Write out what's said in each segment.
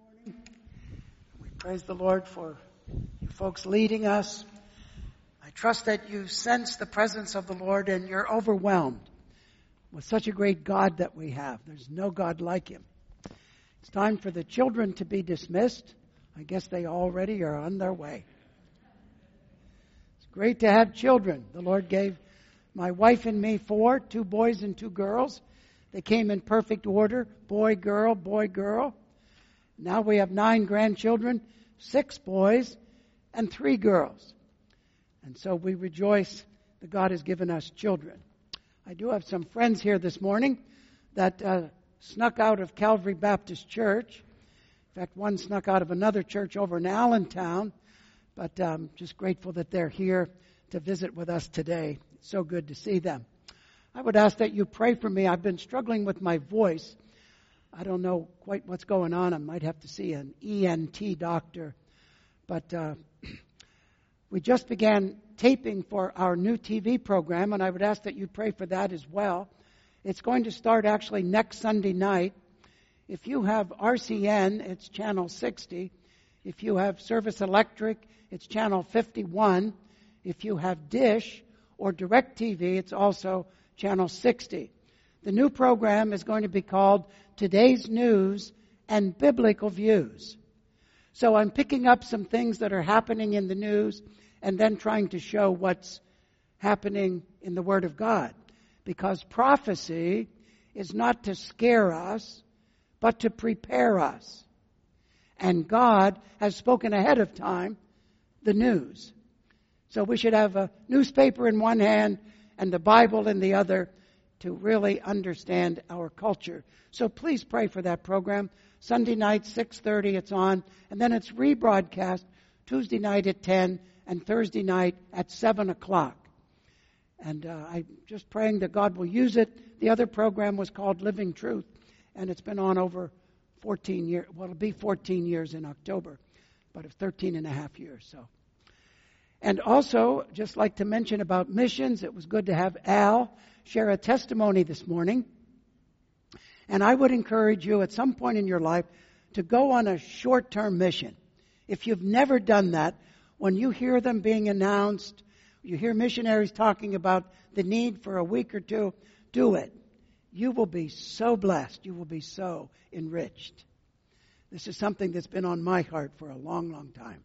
morning. We praise the Lord for you folks leading us. I trust that you sense the presence of the Lord and you're overwhelmed with such a great God that we have. There's no God like Him. It's time for the children to be dismissed. I guess they already are on their way. It's great to have children. The Lord gave my wife and me 4, 2 boys and 2 girls. They came in perfect order, boy, girl, boy, girl. Now we have 9 grandchildren, 6 boys and 3 girls. And so we rejoice that God has given us children. I do have some friends here this morning that snuck out of Calvary Baptist Church. In fact, one snuck out of another church over in Allentown. But I'm just grateful that they're here to visit with us today. It's so good to see them. I would ask that you pray for me. I've been struggling with my voice. I don't know quite what's going on. I might have to see an ENT doctor. But we just began taping for our new TV program, and I would ask that you pray for that as well. It's going to start actually next Sunday night. If you have RCN, it's channel 60. If you have Service Electric, it's channel 51. If you have Dish or DirecTV, it's also channel 60. The new program is going to be called Today's News and Biblical Views. So I'm picking up some things that are happening in the news and then trying to show what's happening in the Word of God. Because prophecy is not to scare us, but to prepare us. And God has spoken ahead of time the news. So we should have a newspaper in one hand and the Bible in the other to really understand our culture. So please pray for that program. Sunday night, 6:30, it's on. And then it's rebroadcast Tuesday night at 10 and Thursday night at 7 o'clock. And I'm just praying that God will use it. The other program was called Living Truth, and it's been on over 14 years. Well, it'll be 14 years in October, but it's 13 and a half years. So. And also, just like to mention about missions, it was good to have Al share a testimony this morning. And I would encourage you at some point in your life to go on a short-term mission. If you've never done that, when you hear them being announced, you hear missionaries talking about the need for a week or 2, do it. You will be so blessed. You will be so enriched. This is something that's been on my heart for a long, long time.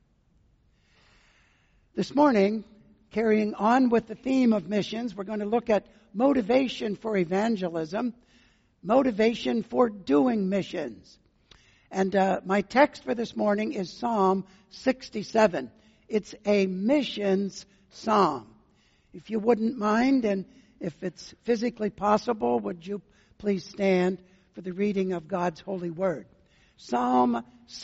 This morning, carrying on with the theme of missions, we're going to look at motivation for evangelism, motivation for doing missions. And my text for this morning is Psalm 67. It's a missions psalm. If you wouldn't mind, and if it's physically possible, would you please stand for the reading of God's holy word? Psalm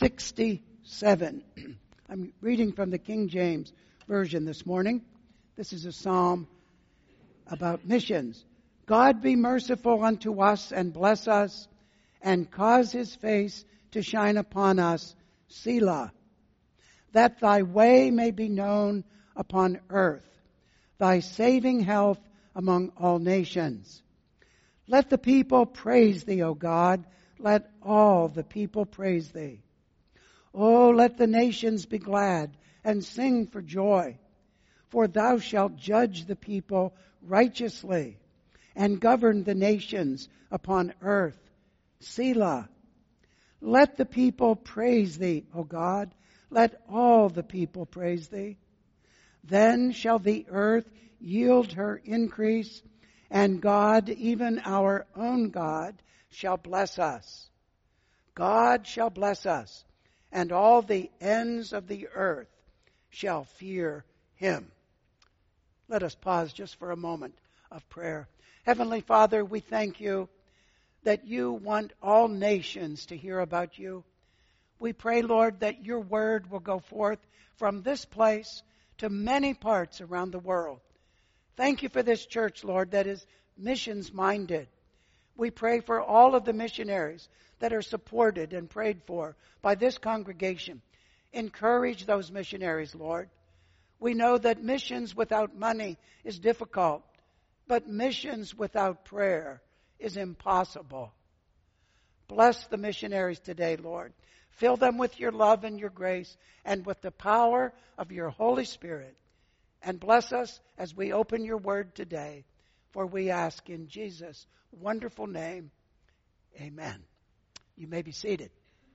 67. I'm reading from the King James Version this morning. This is a psalm about missions. God be merciful unto us and bless us and cause His face to shine upon us. Selah. That thy way may be known upon earth, thy saving health among all nations. Let the people praise thee, O God. Let all the people praise thee. Oh, let the nations be glad and sing for joy. For thou shalt judge the people righteously and govern the nations upon earth. Selah. Let the people praise thee, O God. Let all the people praise thee. Then shall the earth yield her increase, and God, even our own God, shall bless us. God shall bless us, and all the ends of the earth shall fear Him. Let us pause just for a moment of prayer. Heavenly Father, we thank you that you want all nations to hear about you. We pray, Lord, that your word will go forth from this place to many parts around the world. Thank you for this church, Lord, that is missions-minded. We pray for all of the missionaries that are supported and prayed for by this congregation. Encourage those missionaries, Lord. We know that missions without money is difficult, but missions without prayer is impossible. Bless the missionaries today, Lord. Fill them with your love and your grace and with the power of your Holy Spirit. And bless us as we open your word today. For we ask in Jesus' wonderful name, amen. You may be seated.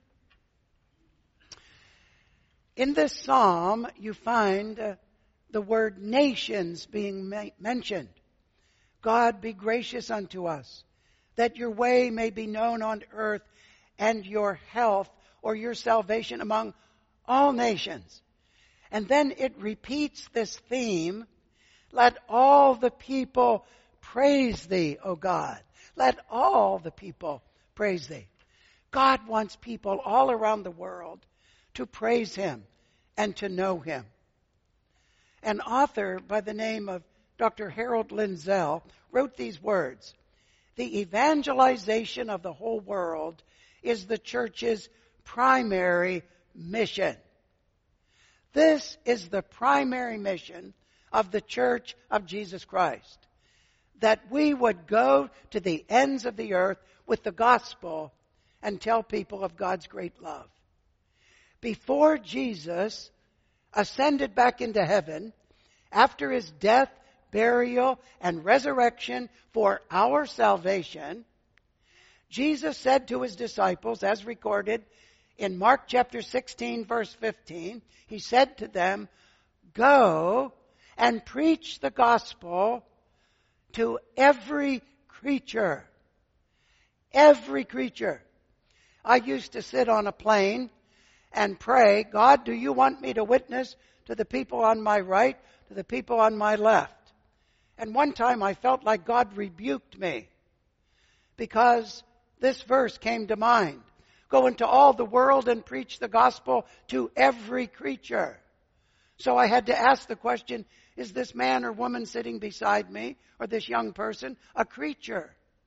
In this psalm, you find the word nations being mentioned. God, be gracious unto us, that your way may be known on earth, and your health or your salvation among all nations. And then it repeats this theme, let all the people praise thee, O God. Let all the people praise thee. God wants people all around the world to praise him and to know him. An author by the name of Dr. Harold Lindsell wrote these words, the evangelization of the whole world is the church's primary mission. This is the primary mission of the Church of Jesus Christ, that we would go to the ends of the earth with the gospel and tell people of God's great love. Before Jesus ascended back into heaven, after his death, burial, and resurrection for our salvation, Jesus said to his disciples, as recorded in Mark chapter 16, verse 15, he said to them, go and preach the gospel to every creature. Every creature. I used to sit on a plane and pray, God, do you want me to witness to the people on my right, to the people on my left? And one time I felt like God rebuked me because this verse came to mind. Go into all the world and preach the gospel to every creature. So I had to ask the question, is this man or woman sitting beside me, or this young person, a creature?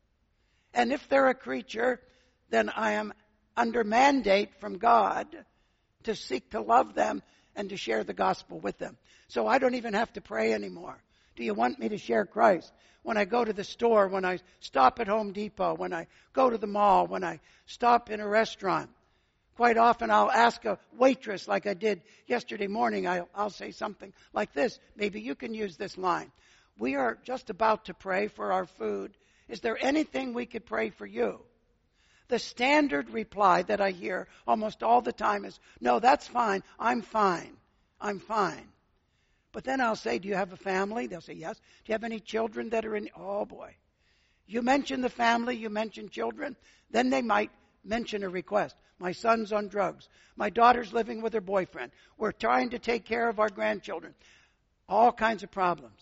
And if they're a creature, then I am under mandate from God to seek to love them and to share the gospel with them. So I don't even have to pray anymore. Do you want me to share Christ? When I go to the store, when I stop at Home Depot, when I go to the mall, when I stop in a restaurant, quite often I'll ask a waitress like I did yesterday morning. I'll say something like this. Maybe you can use this line. We are just about to pray for our food. Is there anything we could pray for you? The standard reply that I hear almost all the time is, no, that's fine. I'm fine. I'm fine. But then I'll say, do you have a family? They'll say, yes. Do you have any children that are in? Oh, boy. You mention the family, you mention children, then they might mention a request. My son's on drugs. My daughter's living with her boyfriend. We're trying to take care of our grandchildren. All kinds of problems.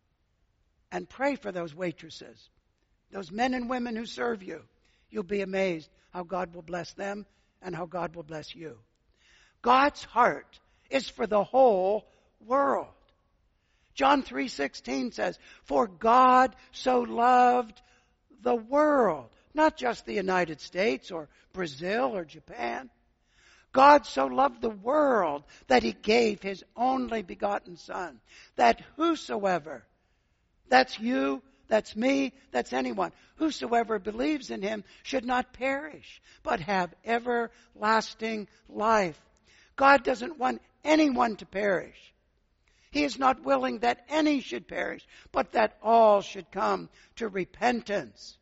And pray for those waitresses, those men and women who serve you. You'll be amazed how God will bless them and how God will bless you. God's heart is for the whole world. John 3:16 says, for God so loved the world, not just the United States or Brazil or Japan. God so loved the world that he gave his only begotten Son, that whosoever, that's you, that's me, that's anyone, whosoever believes in him should not perish, but have everlasting life. God doesn't want anyone to perish. He is not willing that any should perish, but that all should come to repentance.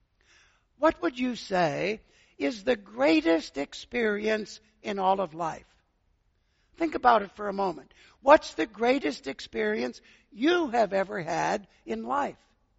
What would you say is the greatest experience in all of life? Think about it for a moment. What's the greatest experience you have ever had in life?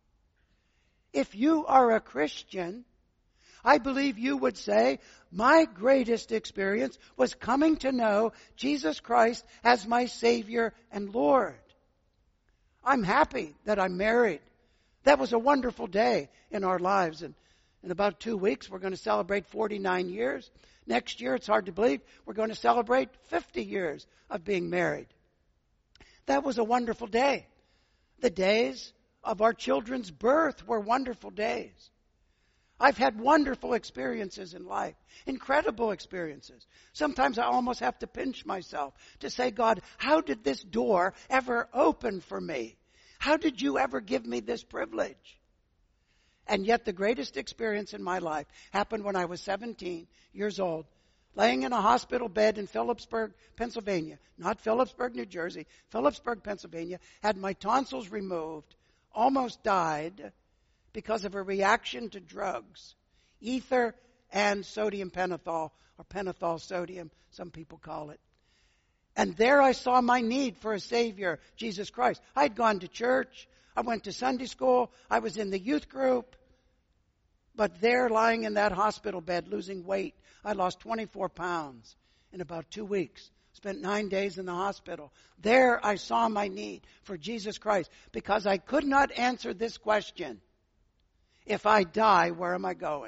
If you are a Christian, I believe you would say, my greatest experience was coming to know Jesus Christ as my Savior and Lord. I'm happy that I'm married. That was a wonderful day in our lives. And in about 2 weeks, we're going to celebrate 49 years. Next year, it's hard to believe, we're going to celebrate 50 years of being married. That was a wonderful day. The days of our children's birth were wonderful days. I've had wonderful experiences in life, incredible experiences. Sometimes I almost have to pinch myself to say, God, how did this door ever open for me? How did you ever give me this privilege? And yet the greatest experience in my life happened when I was 17 years old, laying in a hospital bed in Phillipsburg, Pennsylvania. Not Phillipsburg, New Jersey. Phillipsburg, Pennsylvania. Had my tonsils removed. Almost died because of a reaction to drugs. Ether and sodium pentothal, or pentothal sodium, some people call it. And there I saw my need for a Savior, Jesus Christ. I'd gone to church. I went to Sunday school. I was in the youth group. But there, lying in that hospital bed, losing weight, I lost 24 pounds in about 2 weeks. Spent 9 days in the hospital. There I saw my need for Jesus Christ because I could not answer this question. If I die, where am I going?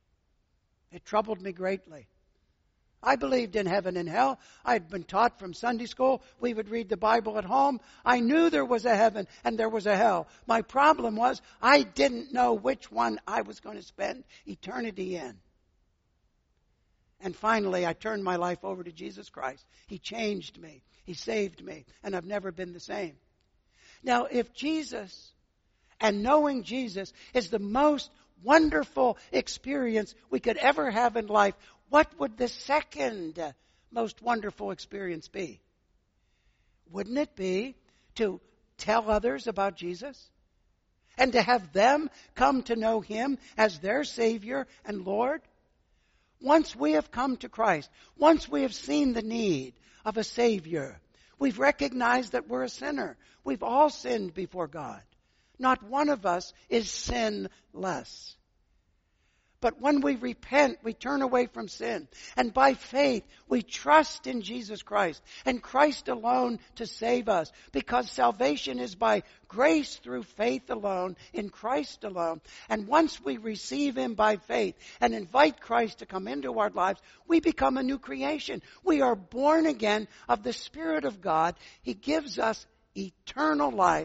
It troubled me greatly. I believed in heaven and hell. I had been taught from Sunday school. We would read the Bible at home. I knew there was a heaven and there was a hell. My problem was I didn't know which one I was going to spend eternity in. And finally, I turned my life over to Jesus Christ. He changed me. He saved me. And I've never been the same. Now, if Jesus and knowing Jesus is the most wonderful experience we could ever have in life, what would the second most wonderful experience be? Wouldn't it be to tell others about Jesus? And to have them come to know Him as their Savior and Lord? Once we have come to Christ, once we have seen the need of a Savior, we've recognized that we're a sinner. We've all sinned before God. Not one of us is sinless. But when we repent, we turn away from sin. And by faith, we trust in Jesus Christ and Christ alone to save us. Because salvation is by grace through faith alone, in Christ alone. And once we receive Him by faith and invite Christ to come into our lives, we become a new creation. We are born again of the Spirit of God. He gives us eternal life.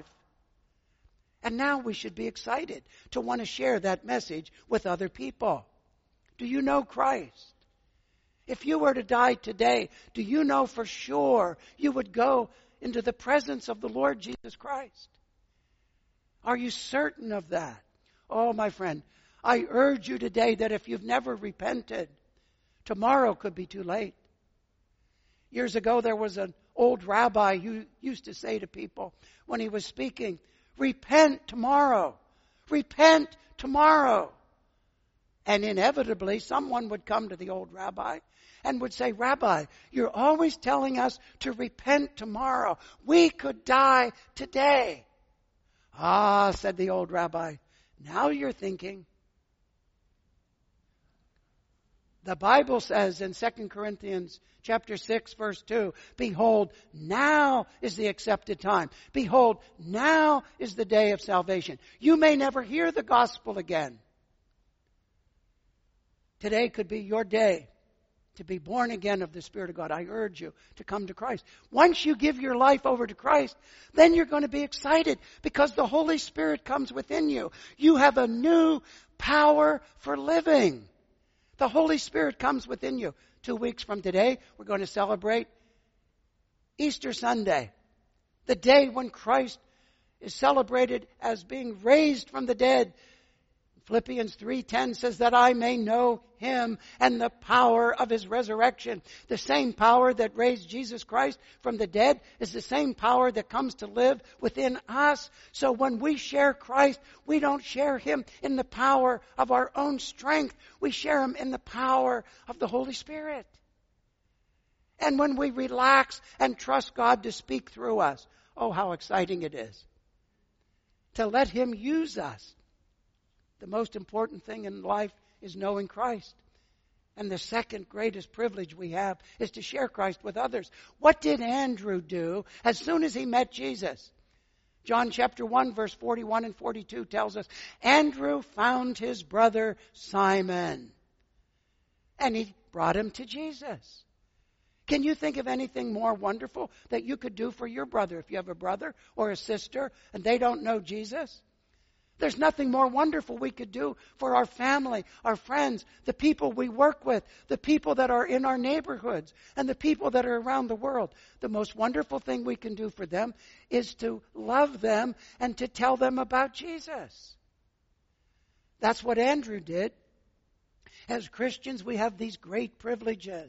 And now we should be excited to want to share that message with other people. Do you know Christ? If you were to die today, do you know for sure you would go into the presence of the Lord Jesus Christ? Are you certain of that? Oh, my friend, I urge you today that if you've never repented, tomorrow could be too late. Years ago, there was an old rabbi who used to say to people when he was speaking, repent tomorrow. Repent tomorrow. And inevitably, someone would come to the old rabbi and would say, Rabbi, you're always telling us to repent tomorrow. We could die today. Ah, said the old rabbi, now you're thinking. The Bible says in 2 Corinthians chapter 6, verse 2, behold, now is the accepted time. Behold, now is the day of salvation. You may never hear the gospel again. Today could be your day to be born again of the Spirit of God. I urge you to come to Christ. Once you give your life over to Christ, then you're going to be excited because the Holy Spirit comes within you. You have a new power for living. The Holy Spirit comes within you. 2 weeks from today, we're going to celebrate Easter Sunday, the day when Christ is celebrated as being raised from the dead. Philippians 3:10 says that I may know Him and the power of His resurrection. The same power that raised Jesus Christ from the dead is the same power that comes to live within us. So when we share Christ, we don't share Him in the power of our own strength. We share Him in the power of the Holy Spirit. And when we relax and trust God to speak through us, oh, how exciting it is to let Him use us. The most important thing in life is knowing Christ. And the second greatest privilege we have is to share Christ with others. What did Andrew do as soon as he met Jesus? John chapter 1, verse 41 and 42 tells us, Andrew found his brother Simon, and he brought him to Jesus. Can you think of anything more wonderful that you could do for your brother if you have a brother or a sister and they don't know Jesus? There's nothing more wonderful we could do for our family, our friends, the people we work with, the people that are in our neighborhoods, and the people that are around the world. The most wonderful thing we can do for them is to love them and to tell them about Jesus. That's what Andrew did. As Christians, we have these great privileges.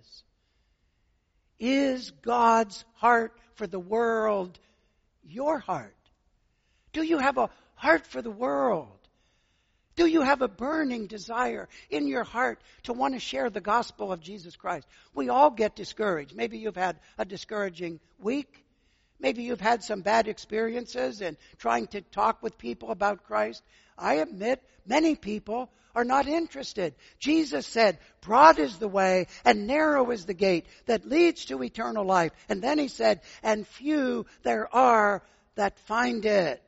Is God's heart for the world your heart? Do you have a heart for the world? Do you have a burning desire in your heart to want to share the gospel of Jesus Christ? We all get discouraged. Maybe you've had a discouraging week. Maybe you've had some bad experiences in trying to talk with people about Christ. I admit many people are not interested. Jesus said, broad is the way and narrow is the gate that leads to eternal life. And then he said, and few there are that find it.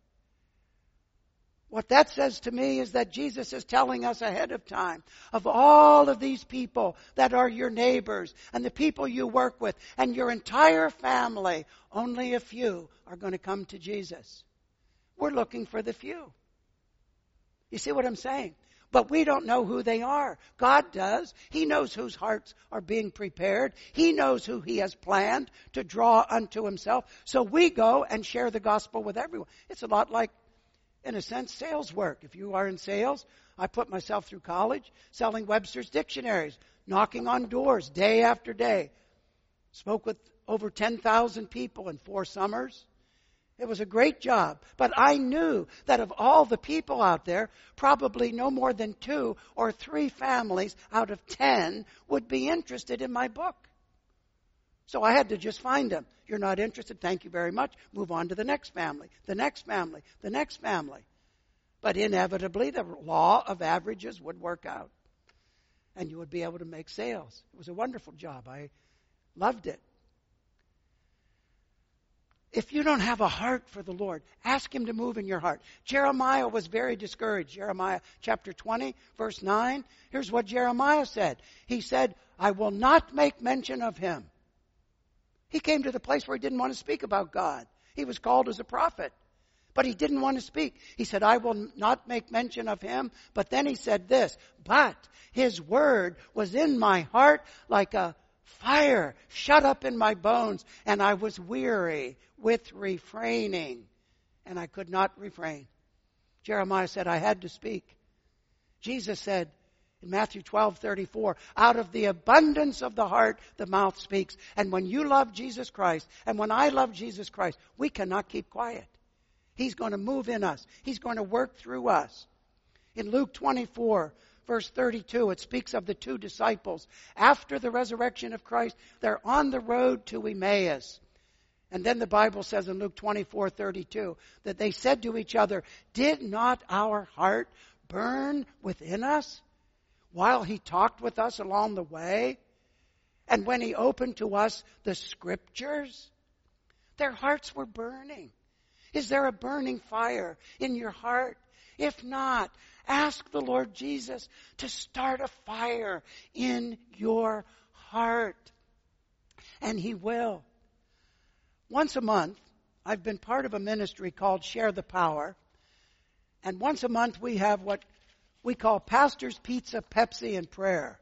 What that says to me is that Jesus is telling us ahead of time of all of these people that are your neighbors and the people you work with and your entire family, only a few are going to come to Jesus. We're looking for the few. You see what I'm saying? But we don't know who they are. God does. He knows whose hearts are being prepared. He knows who He has planned to draw unto Himself. So we go and share the gospel with everyone. It's a lot like, in a sense, sales work. If you are in sales, I put myself through college selling Webster's dictionaries, knocking on doors day after day. Spoke with over 10,000 people in 4 summers. It was a great job. But I knew that of all the people out there, probably no more than 2 or 3 families out of 10 would be interested in my book. So I had to just find them. You're not interested? Thank you very much. Move on to the next family, the next family, the next family. But inevitably, the law of averages would work out. And you would be able to make sales. It was a wonderful job. I loved it. If you don't have a heart for the Lord, ask Him to move in your heart. Jeremiah was very discouraged. Jeremiah chapter 20, verse 9. Here's what Jeremiah said. He said, I will not make mention of Him. He came to the place where he didn't want to speak about God. He was called as a prophet, but he didn't want to speak. He said, I will not make mention of Him. But then he said this, but His word was in my heart like a fire shut up in my bones, and I was weary with refraining, and I could not refrain. Jeremiah said, I had to speak. Jesus said, in Matthew 12:34, out of the abundance of the heart, the mouth speaks. And when you love Jesus Christ, and when I love Jesus Christ, we cannot keep quiet. He's going to move in us. He's going to work through us. In Luke 24, verse 32, it speaks of the 2 disciples. After the resurrection of Christ, they're on the road to Emmaus. And then the Bible says in Luke 24:32 that they said to each other, did not our heart burn within us while He talked with us along the way? And when He opened to us the Scriptures? Their hearts were burning. Is there a burning fire in your heart? If not, ask the Lord Jesus to start a fire in your heart. And He will. Once a month, I've been part of a ministry called Share the Power. And once a month we have what we call Pastor's Pizza, Pepsi, and Prayer.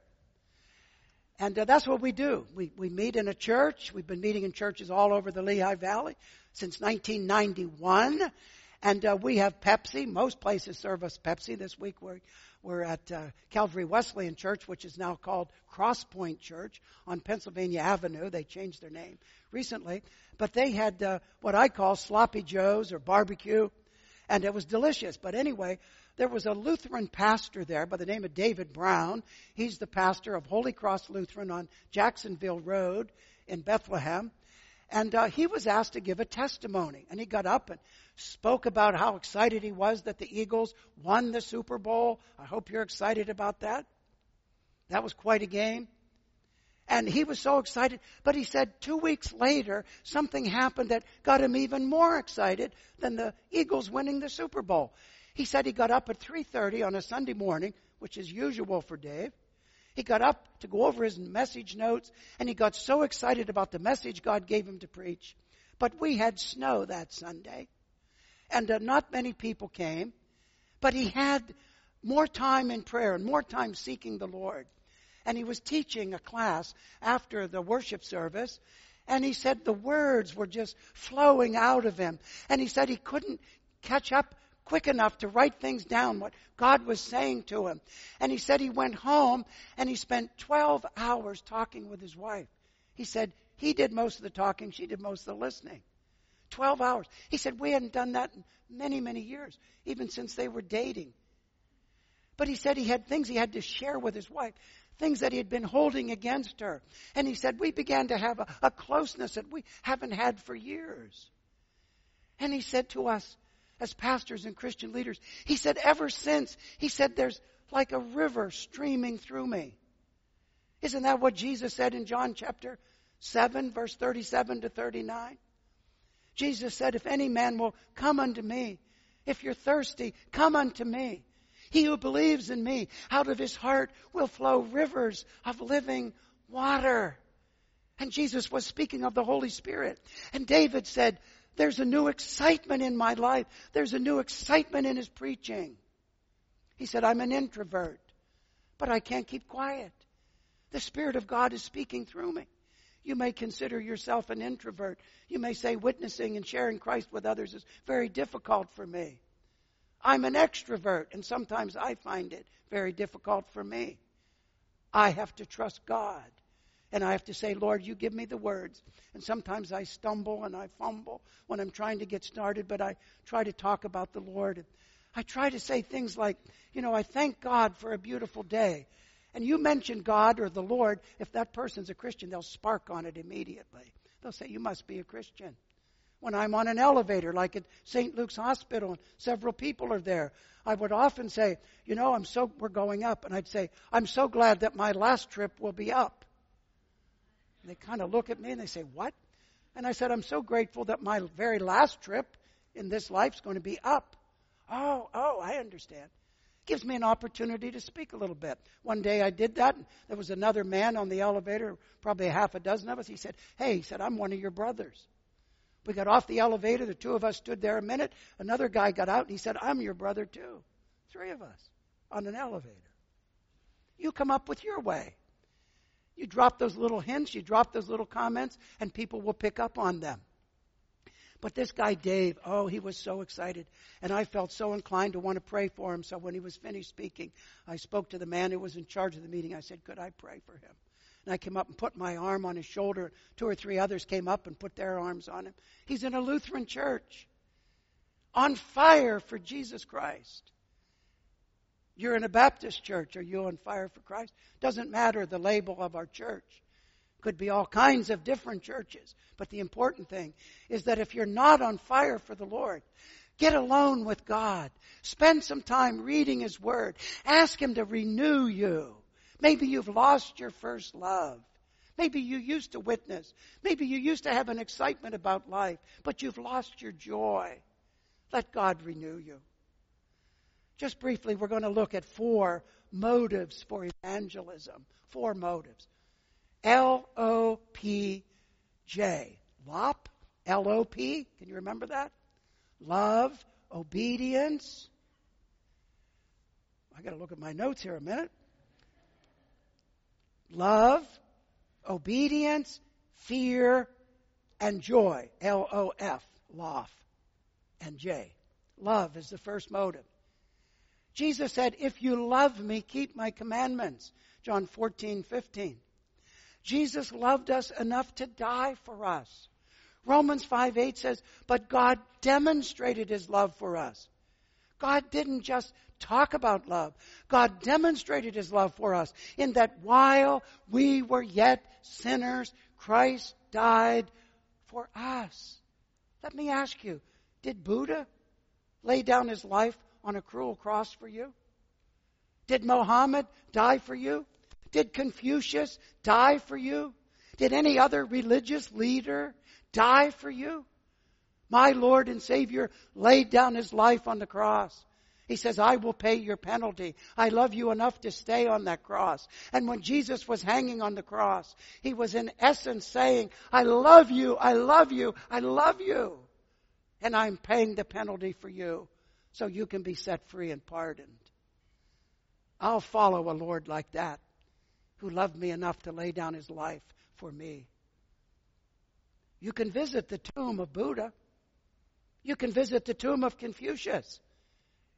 And that's what we do. We meet in a church. We've been meeting in churches all over the Lehigh Valley since 1991. And we have Pepsi. Most places serve us Pepsi. This week we're at Calvary Wesleyan Church, which is now called Cross Point Church on Pennsylvania Avenue. They changed their name recently. But they had what I call Sloppy Joes or barbecue. And it was delicious. But anyway, there was a Lutheran pastor there by the name of David Brown. He's the pastor of Holy Cross Lutheran on Jacksonville Road in Bethlehem. And he was asked to give a testimony. And he got up and spoke about how excited he was that the Eagles won the Super Bowl. I hope you're excited about that. That was quite a game. And he was so excited. But he said 2 weeks later, something happened that got him even more excited than the Eagles winning the Super Bowl. He said he got up at 3:30 on a Sunday morning, which is usual for Dave. He got up to go over his message notes, and he got so excited about the message God gave him to preach. But we had snow that Sunday, and not many people came. But he had more time in prayer and more time seeking the Lord. And he was teaching a class after the worship service, and he said the words were just flowing out of him. And he said he couldn't catch up quick enough to write things down, what God was saying to him. And he said he went home and he spent 12 hours talking with his wife. He said he did most of the talking, she did most of the listening. 12 hours. He said we hadn't done that in many, many years, even since they were dating. But he said he had things he had to share with his wife, things that he had been holding against her. And he said we began to have a closeness that we haven't had for years. And he said to us, as pastors and Christian leaders, he said ever since, he said there's like a river streaming through me. Isn't that what Jesus said in John chapter 7, verse 37 to 39? Jesus said, if any man will come unto me, if you're thirsty, come unto me. He who believes in me, out of his heart will flow rivers of living water. And Jesus was speaking of the Holy Spirit. And David said, there's a new excitement in my life. There's a new excitement in his preaching. He said, I'm an introvert, but I can't keep quiet. The Spirit of God is speaking through me. You may consider yourself an introvert. You may say witnessing and sharing Christ with others is very difficult for me. I'm an extrovert, and sometimes I find it very difficult for me. I have to trust God. And I have to say, Lord, you give me the words. And sometimes I stumble and I fumble when I'm trying to get started, but I try to talk about the Lord. I try to say things like, I thank God for a beautiful day. And you mention God or the Lord, if that person's a Christian, they'll spark on it immediately. They'll say, you must be a Christian. When I'm on an elevator, like at St. Luke's Hospital, and several people are there, I would often say, we're going up. And I'd say, I'm so glad that my last trip will be up. And they kind of look at me and they say, what? And I said, I'm so grateful that my very last trip in this life is going to be up. Oh, I understand. Gives me an opportunity to speak a little bit. One day I did that, and there was another man on the elevator, probably a half a dozen of us. He said, I'm one of your brothers. We got off the elevator, the two of us stood there a minute. Another guy got out and he said, I'm your brother too. 3 of us on an elevator. You come up with your way. You drop those little hints, you drop those little comments, and people will pick up on them. But this guy, Dave, he was so excited. And I felt so inclined to want to pray for him. So when he was finished speaking, I spoke to the man who was in charge of the meeting. I said, could I pray for him? And I came up and put my arm on his shoulder. 2 or 3 others came up and put their arms on him. He's in a Lutheran church, on fire for Jesus Christ. You're in a Baptist church. Are you on fire for Christ? Doesn't matter the label of our church. Could be all kinds of different churches. But the important thing is that if you're not on fire for the Lord, get alone with God. Spend some time reading His Word. Ask Him to renew you. Maybe you've lost your first love. Maybe you used to witness. Maybe you used to have an excitement about life, but you've lost your joy. Let God renew you. Just briefly, we're going to look at 4 motives for evangelism. 4 motives. L-O-P-J. LOP? L-O-P? Can you remember that? Love, obedience. I got to look at my notes here a minute. Love, obedience, fear, and joy. L-O-F. Lof. And J. Love is the first motive. Jesus said, if you love me, keep my commandments. John 14:15. Jesus loved us enough to die for us. Romans 5:8 says, but God demonstrated His love for us. God didn't just talk about love. God demonstrated His love for us in that while we were yet sinners, Christ died for us. Let me ask you, did Buddha lay down his life on a cruel cross for you? Did Muhammad die for you? Did Confucius die for you? Did any other religious leader die for you? My Lord and Savior laid down His life on the cross. He says, I will pay your penalty. I love you enough to stay on that cross. And when Jesus was hanging on the cross, He was in essence saying, I love you, I love you, I love you. And I'm paying the penalty for you so you can be set free and pardoned. I'll follow a Lord like that, who loved me enough to lay down His life for me. You can visit the tomb of Buddha. You can visit the tomb of Confucius.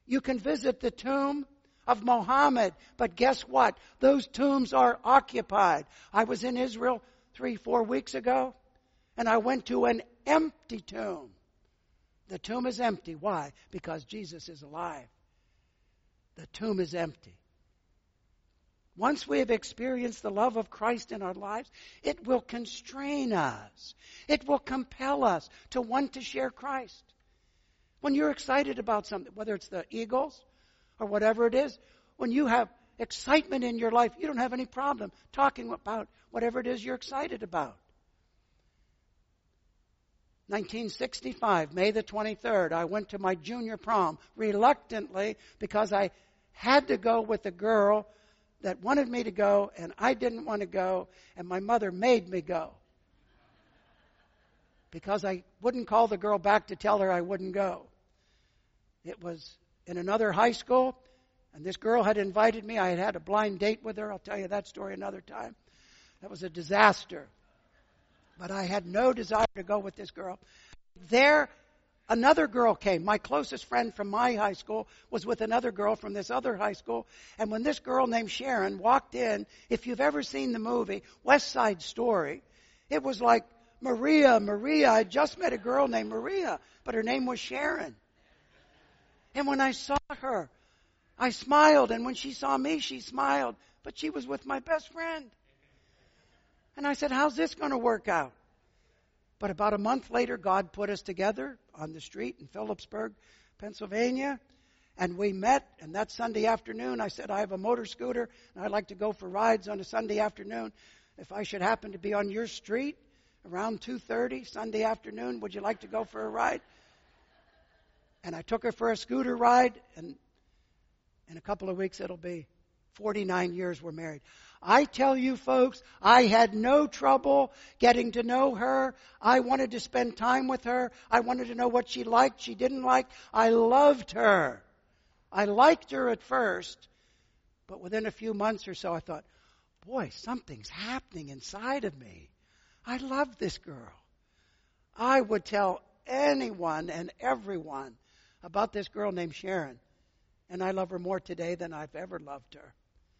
You can visit the tomb of Muhammad, but guess what? Those tombs are occupied. I was in Israel 3-4 weeks ago, and I went to an empty tomb. The tomb is empty. Why? Because Jesus is alive. The tomb is empty. Once we have experienced the love of Christ in our lives, it will constrain us. It will compel us to want to share Christ. When you're excited about something, whether it's the Eagles or whatever it is, when you have excitement in your life, you don't have any problem talking about whatever it is you're excited about. 1965, May the 23rd, I went to my junior prom reluctantly because I had to go with a girl that wanted me to go, and I didn't want to go, and my mother made me go. Because I wouldn't call the girl back to tell her I wouldn't go. It was in another high school, and this girl had invited me. I had had a blind date with her. I'll tell you that story another time. That was a disaster. But I had no desire to go with this girl. There, another girl came. My closest friend from my high school was with another girl from this other high school. And when this girl named Sharon walked in, if you've ever seen the movie West Side Story, it was like, Maria. I just met a girl named Maria, but her name was Sharon. And when I saw her, I smiled. And when she saw me, she smiled. But she was with my best friend. And I said, how's this going to work out? But about a month later, God put us together on the street in Phillipsburg, Pennsylvania. And we met. And that Sunday afternoon, I said, I have a motor scooter, and I'd like to go for rides on a Sunday afternoon. If I should happen to be on your street around 2:30 Sunday afternoon, would you like to go for a ride? And I took her for a scooter ride, and in a couple of weeks it'll be 49 years we're married. I tell you folks, I had no trouble getting to know her. I wanted to spend time with her. I wanted to know what she liked, she didn't like. I loved her. I liked her at first, but within a few months or so I thought, boy, something's happening inside of me. I love this girl. I would tell anyone and everyone about this girl named Sharon. And I love her more today than I've ever loved her.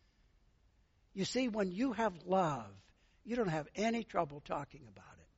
You see, when you have love, you don't have any trouble talking about it.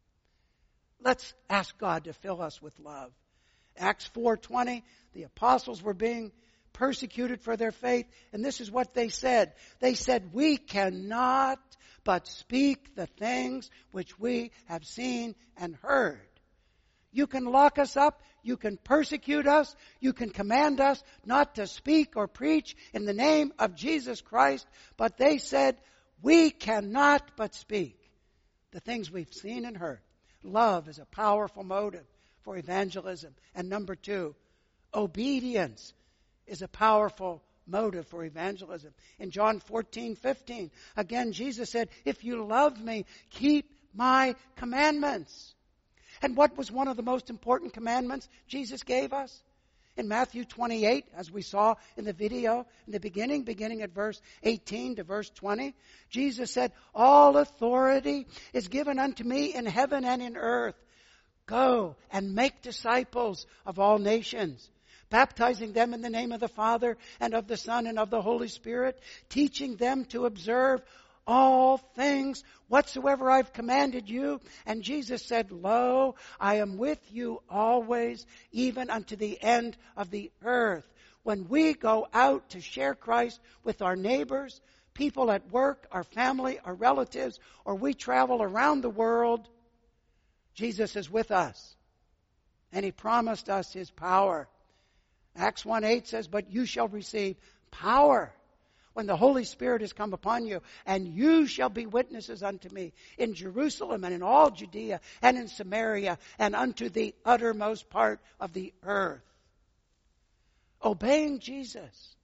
Let's ask God to fill us with love. Acts 4:20, the apostles were being persecuted for their faith, and this is what they said. They said, we cannot but speak the things which we have seen and heard. You can lock us up, you can persecute us, you can command us not to speak or preach in the name of Jesus Christ, but they said, we cannot but speak the things we've seen and heard. Love is a powerful motive for evangelism. And number 2, obedience is a powerful motive for evangelism. In John 14:15, again Jesus said, if you love me, keep my commandments. And what was one of the most important commandments Jesus gave us? In Matthew 28, as we saw in the video, in the beginning at verse 18 to verse 20, Jesus said, all authority is given unto me in heaven and in earth. Go and make disciples of all nations, baptizing them in the name of the Father and of the Son and of the Holy Spirit, teaching them to observe all things whatsoever I've commanded you. And Jesus said, lo, I am with you always, even unto the end of the earth. When we go out to share Christ with our neighbors, people at work, our family, our relatives, or we travel around the world, Jesus is with us. And He promised us His power. Acts 1:8 says, but you shall receive power when the Holy Spirit has come upon you, and you shall be witnesses unto me in Jerusalem and in all Judea and in Samaria and unto the uttermost part of the earth. Obeying Jesus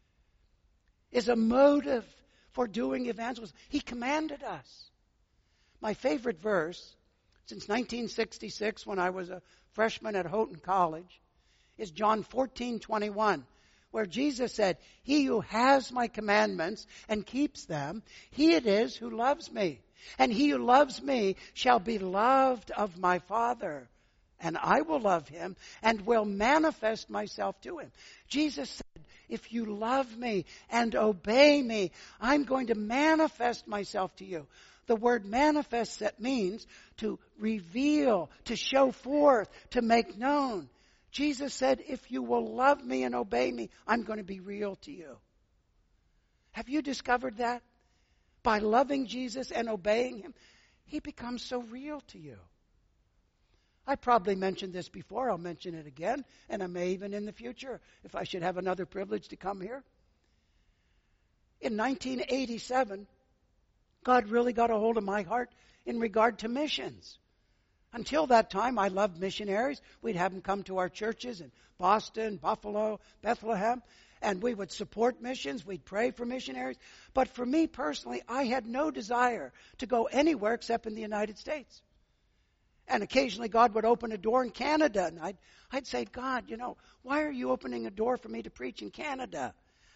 is a motive for doing evangelism. He commanded us. My favorite verse, since 1966 when I was a freshman at Houghton College, is John 14:21. Where Jesus said, he who has my commandments and keeps them, he it is who loves me. And he who loves me shall be loved of my Father, and I will love him and will manifest myself to him. Jesus said, if you love me and obey me, I'm going to manifest myself to you. The word manifest, that means to reveal, to show forth, to make known. Jesus said, if you will love me and obey me, I'm going to be real to you. Have you discovered that? By loving Jesus and obeying him, he becomes so real to you. I probably mentioned this before. I'll mention it again, and I may even in the future, if I should have another privilege to come here. In 1987, God really got a hold of my heart in regard to missions. Until that time, I loved missionaries. We'd have them come to our churches in Boston, Buffalo, Bethlehem, and we would support missions. We'd pray for missionaries. But for me personally, I had no desire to go anywhere except in the United States. And occasionally God would open a door in Canada, and I'd say, God, why are you opening a door for me to preach in Canada?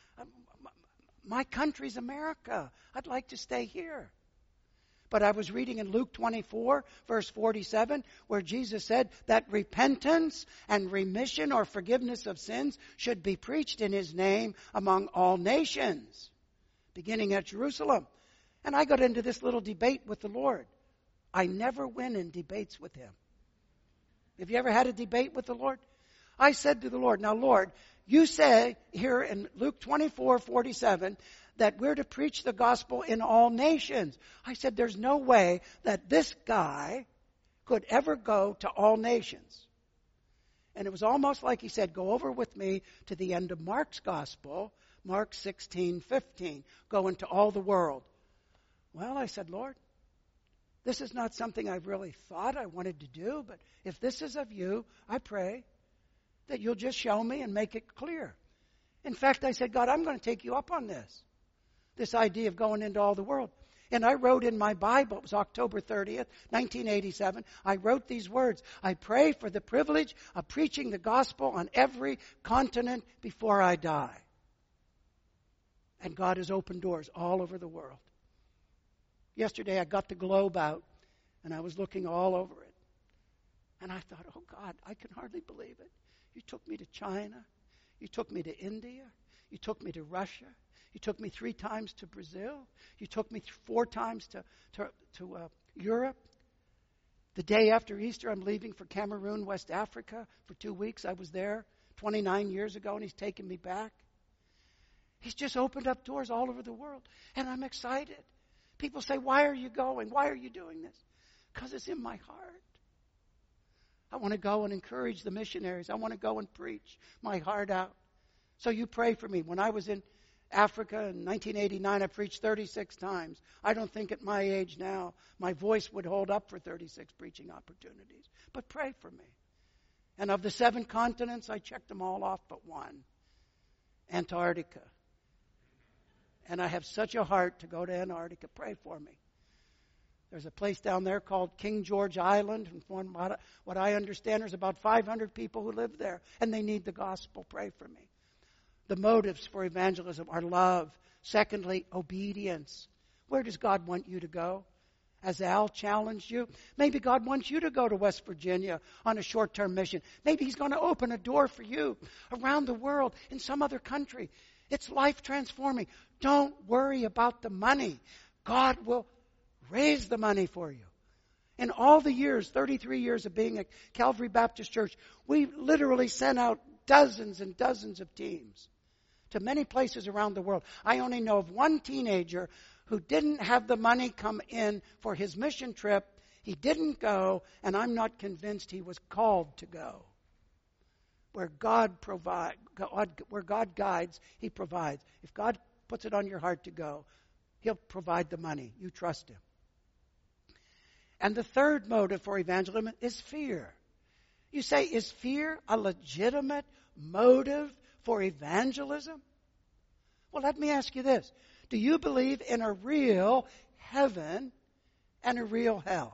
My country's America. I'd like to stay here. But I was reading in Luke 24, verse 47, where Jesus said that repentance and remission or forgiveness of sins should be preached in his name among all nations, beginning at Jerusalem. And I got into this little debate with the Lord. I never win in debates with him. Have you ever had a debate with the Lord? I said to the Lord, now Lord, you say here in Luke 24:47 that we're to preach the gospel in all nations. I said, there's no way that this guy could ever go to all nations. And it was almost like he said, go over with me to the end of Mark's gospel, Mark 16:15, go into all the world. Well, I said, Lord, this is not something I really thought I wanted to do, but if this is of you, I pray that you'll just show me and make it clear. In fact, I said, God, I'm going to take you up on this idea of going into all the world. And I wrote in my Bible, it was October 30th, 1987, I wrote these words, I pray for the privilege of preaching the gospel on every continent before I die. And God has opened doors all over the world. Yesterday I got the globe out, and I was looking all over it. And I thought, oh God, I can hardly believe it. You took me to China. You took me to India. You took me to Russia. You took me 3 times to Brazil. You took me 4 times to Europe. The day after Easter, I'm leaving for Cameroon, West Africa, for 2 weeks. I was there 29 years ago, and he's taken me back. He's just opened up doors all over the world, and I'm excited. People say, why are you going? Why are you doing this? Because it's in my heart. I want to go and encourage the missionaries. I want to go and preach my heart out. So you pray for me. When I was in Africa in 1989, I preached 36 times. I don't think at my age now my voice would hold up for 36 preaching opportunities. But pray for me. And of the 7 continents, I checked them all off but one. Antarctica. And I have such a heart to go to Antarctica. Pray for me. There's a place down there called King George Island. And from what I understand, there's about 500 people who live there. And they need the gospel. Pray for me. The motives for evangelism are love. Secondly, obedience. Where does God want you to go? As Al challenged you, maybe God wants you to go to West Virginia on a short-term mission. Maybe he's going to open a door for you around the world in some other country. It's life transforming. Don't worry about the money. God will raise the money for you. In all the years, 33 years of being at Calvary Baptist Church, we literally sent out dozens and dozens of teams to many places around the world. I only know of one teenager who didn't have the money come in for his mission trip. He didn't go, and I'm not convinced he was called to go. Where God guides, he provides. If God puts it on your heart to go, he'll provide the money. You trust him. And the third motive for evangelism is fear. You say, is fear a legitimate motive for evangelism? Well, let me ask you this. Do you believe in a real heaven and a real hell?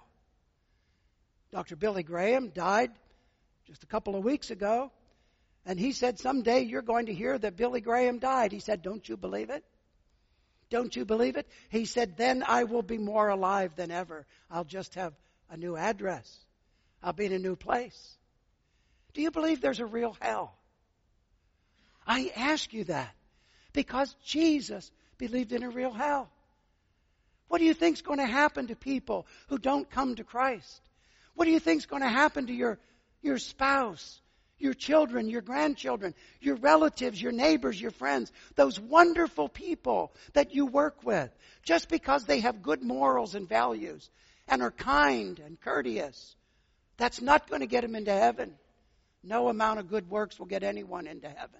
Dr. Billy Graham died just a couple of weeks ago, and he said, someday you're going to hear that Billy Graham died. He said, don't you believe it? Don't you believe it? He said, then I will be more alive than ever. I'll just have a new address. I'll be in a new place. Do you believe there's a real hell? I ask you that because Jesus believed in a real hell. What do you think is going to happen to people who don't come to Christ? What do you think is going to happen to your spouse, your children, your grandchildren, your relatives, your neighbors, your friends, those wonderful people that you work with, just because they have good morals and values and are kind and courteous? That's not going to get them into heaven. No amount of good works will get anyone into heaven.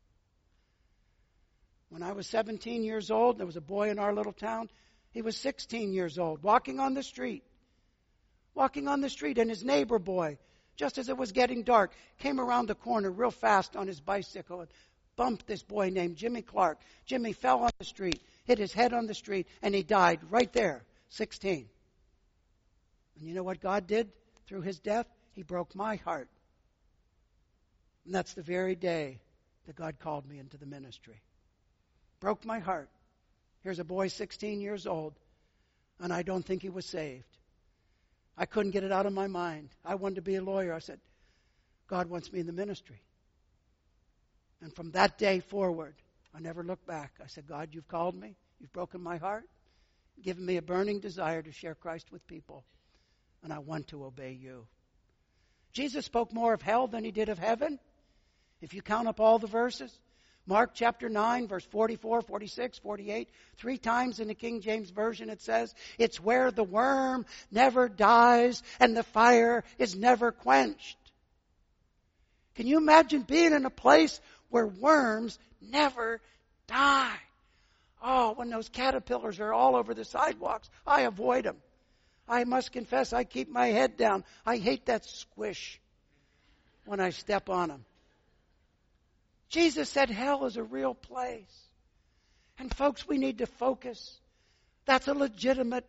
When I was 17 years old, there was a boy in our little town. He was 16 years old, walking on the street, and his neighbor boy, just as it was getting dark, came around the corner real fast on his bicycle and bumped this boy named Jimmy Clark. Jimmy fell on the street, hit his head on the street, and he died right there, 16. And you know what God did through his death? He broke my heart. And that's the very day that God called me into the ministry. Broke my heart. Here's a boy 16 years old, and I don't think he was saved. I couldn't get it out of my mind. I wanted to be a lawyer. I said, God wants me in the ministry. And from that day forward, I never looked back. I said, God, you've called me. You've broken my heart, given me a burning desire to share Christ with people, and I want to obey you. Jesus spoke more of hell than he did of heaven. If you count up all the verses, Mark chapter 9, verse 44, 46, 48, 3 times in the King James Version it says, it's where the worm never dies and the fire is never quenched. Can you imagine being in a place where worms never die? Oh, when those caterpillars are all over the sidewalks, I avoid them. I must confess, I keep my head down. I hate that squish when I step on them. Jesus said hell is a real place. And folks, we need to focus. That's a legitimate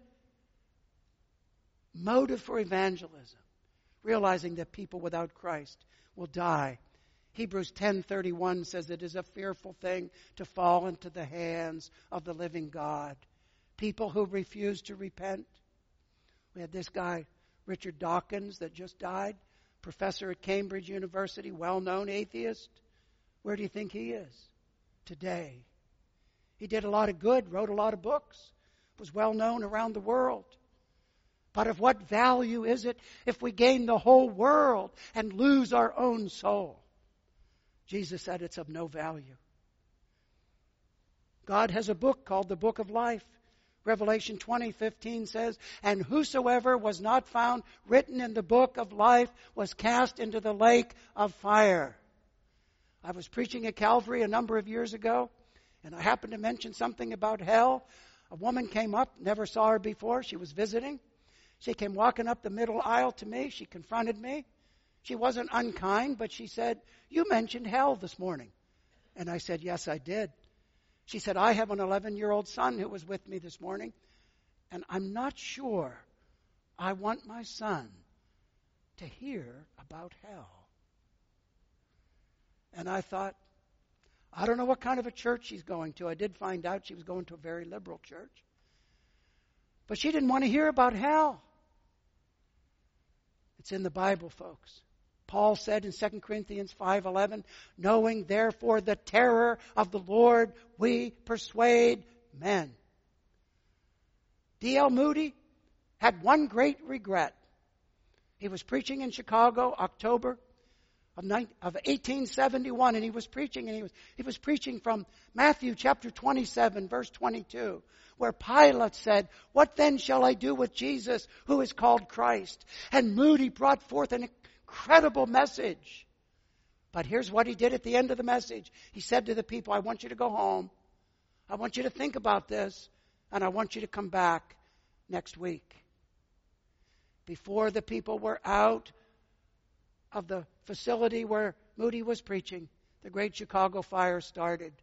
motive for evangelism. Realizing that people without Christ will die. Hebrews 10:31 says it is a fearful thing to fall into the hands of the living God. People who refuse to repent. We had this guy, Richard Dawkins, that just died. Professor at Cambridge University, well-known atheist. Where do you think he is today? He did a lot of good, wrote a lot of books, was well known around the world. But of what value is it if we gain the whole world and lose our own soul? Jesus said it's of no value. God has a book called the Book of Life. Revelation 20:15 says, and whosoever was not found written in the book of life was cast into the lake of fire. I was preaching at Calvary a number of years ago, and I happened to mention something about hell. A woman came up, never saw her before. She was visiting. She came walking up the middle aisle to me. She confronted me. She wasn't unkind, but she said, you mentioned hell this morning. And I said, yes, I did. She said, I have an 11-year-old son who was with me this morning, and I'm not sure I want my son to hear about hell. And I thought, I don't know what kind of a church she's going to. I did find out she was going to a very liberal church. But she didn't want to hear about hell. It's in the Bible, folks. Paul said in 2 Corinthians 5:11, knowing therefore the terror of the Lord, we persuade men. D.L. Moody had one great regret. He was preaching in Chicago, October of 1871, and he was preaching from Matthew chapter 27, verse 22, where Pilate said, what then shall I do with Jesus who is called Christ? And Moody brought forth an incredible message. But here's what he did at the end of the message. He said to the people, I want you to go home. I want you to think about this, and I want you to come back next week. Before the people were out of the facility where Moody was preaching, the Great Chicago Fire started.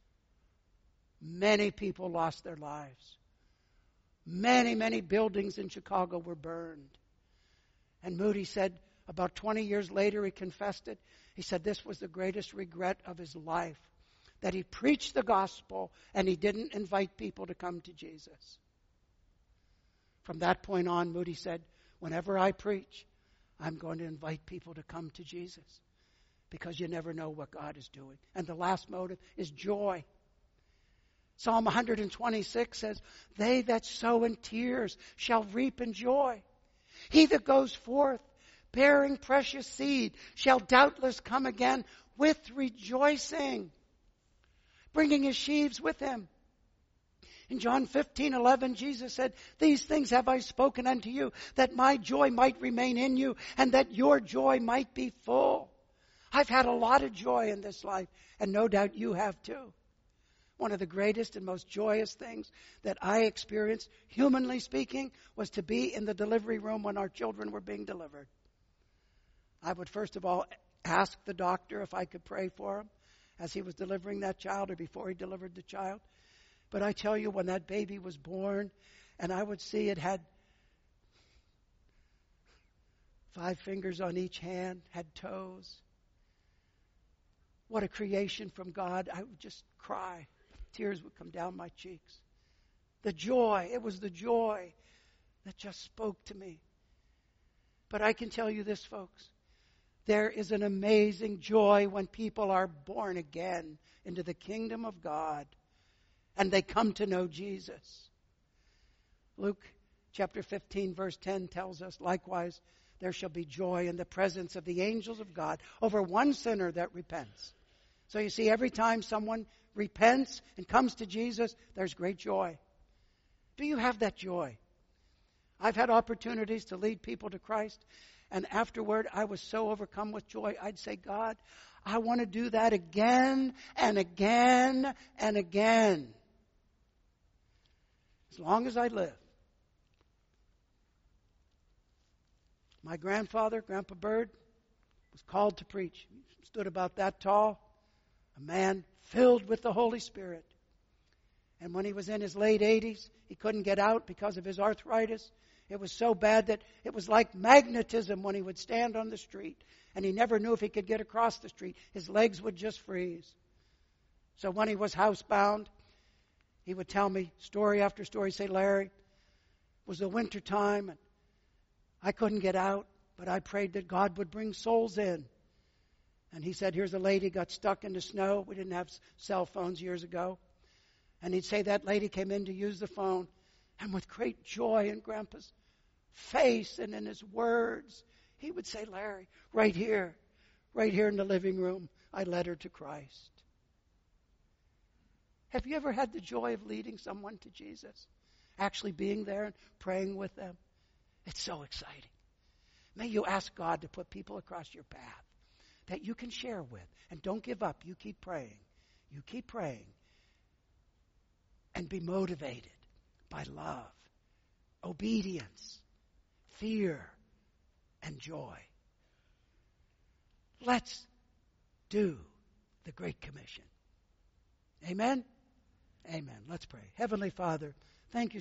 Many people lost their lives. Many, many buildings in Chicago were burned. And Moody said, about 20 years later, he confessed it. He said this was the greatest regret of his life, that he preached the gospel and he didn't invite people to come to Jesus. From that point on, Moody said, whenever I preach, I'm going to invite people to come to Jesus, because you never know what God is doing. And the last motive is joy. Psalm 126 says, they that sow in tears shall reap in joy. He that goes forth bearing precious seed shall doubtless come again with rejoicing, bringing his sheaves with him. In John 15:11, Jesus said, these things have I spoken unto you, that my joy might remain in you, and that your joy might be full. I've had a lot of joy in this life, and no doubt you have too. One of the greatest and most joyous things that I experienced, humanly speaking, was to be in the delivery room when our children were being delivered. I would first of all ask the doctor if I could pray for him as he was delivering that child or before he delivered the child. But I tell you, when that baby was born and I would see it had 5 fingers on each hand, had toes, what a creation from God, I would just cry. Tears would come down my cheeks. The joy, it was the joy that just spoke to me. But I can tell you this, folks. There is an amazing joy when people are born again into the kingdom of God and they come to know Jesus. Luke chapter 15 verse 10 tells us, likewise, there shall be joy in the presence of the angels of God over one sinner that repents. So you see, every time someone repents and comes to Jesus, there's great joy. Do you have that joy? I've had opportunities to lead people to Christ, and afterward I was so overcome with joy, I'd say, God, I want to do that again and again and again, as long as I live. My grandfather, Grandpa Bird, was called to preach. He stood about that tall, a man filled with the Holy Spirit. And when he was in his late 80s, he couldn't get out because of his arthritis. It was so bad that it was like magnetism when he would stand on the street. And he never knew if he could get across the street. His legs would just freeze. So when he was housebound, he would tell me story after story. He'd say, Larry, it was the winter time and I couldn't get out, but I prayed that God would bring souls in. And he said, here's a lady got stuck in the snow. We didn't have cell phones years ago. And he'd say that lady came in to use the phone. And with great joy in Grandpa's face and in his words, he would say, Larry, right here in the living room, I led her to Christ. Have you ever had the joy of leading someone to Jesus? Actually being there and praying with them? It's so exciting. May you ask God to put people across your path that you can share with. And don't give up. You keep praying. You keep praying. And be motivated by love, obedience, fear, and joy. Let's do the Great Commission. Amen? Amen. Let's pray. Heavenly Father, thank you